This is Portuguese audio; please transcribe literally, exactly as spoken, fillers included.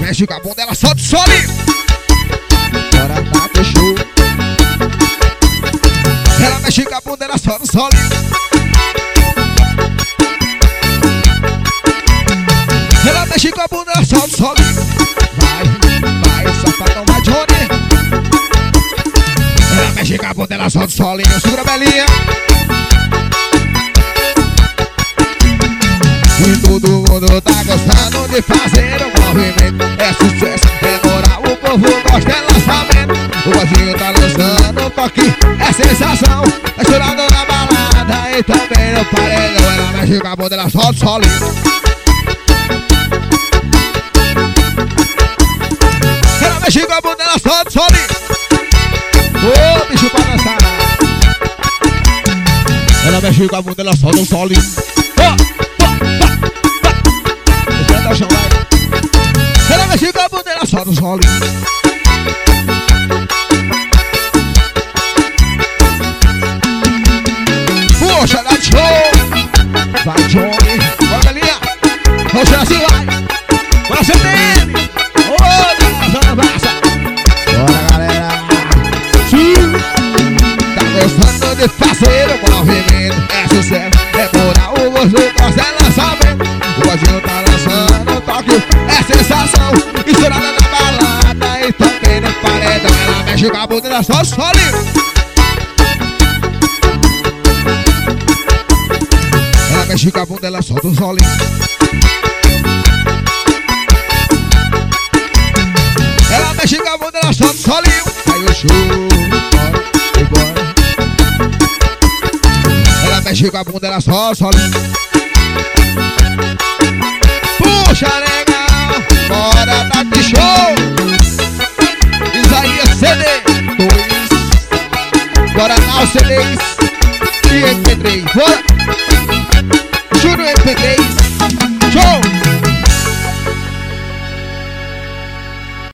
mexe com a bunda, ela solta o solinho. Bora tá que show. Ela mexe com a bunda, ela solta o solinho. Ela mexe com a bunda, ela solta o solinho. Vai, vai, safadão, vai Johnny. Ela mexe com a bunda, ela solta o solinho. Segura a belinha. E todo mundo tá gostando de fazer um movimento. É sucesso, é moral, o povo gosta, é lançamento. O gordinho tá lançando um toque, é sensação. É chorando na balada e também no paredão. Ela mexe com a bunda, ela solta o solinho. Ela mexe com a bunda, ela solta o solinho. Ô, oh, bicho pra dançar. Ela mexe com a bunda, ela solta o solinho. Oh! Ela mexe com a bunda, ela solta o solinho. Poxa, dá show. Vai, Johnny. Bora, galinha. Poxa, assim vai. Bora, C T M. Ô, Deus, abraça. Bora, galera. Sim. Tá gostando de fazer o movimento. É sucesso, é moral, o gosto gosta, é lançamento. O gordinho tá lançando um toque, é sensação. Estourada na balada e também no paredão. Ela mexe com a bunda, ela solta o solinho. Ela mexe com a bunda, ela solta o solinho. Ela mexe com a bunda, ela solta o solinho. Aí o show, bora, e bora. Ela mexe com a bunda, ela solta o solinho. Puxa, legal, bora tá de show. Isaías C D dois. Bora na C Ds e M P três. Bora. Júnior M P três.